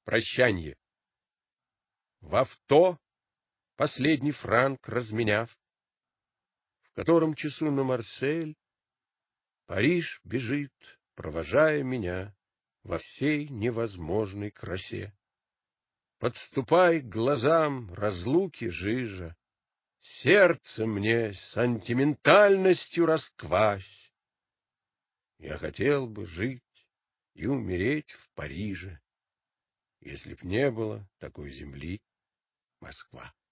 Прощанье. В авто, последний франк разменяв, в котором часу на Марсель, Париж бежит, провожая меня во всей невозможной красе. Подступай к глазам разлуки жижа, сердце мне сентиментальностью расквась. Я хотел бы жить и умереть в Париже, если б не было такой земли, Москва.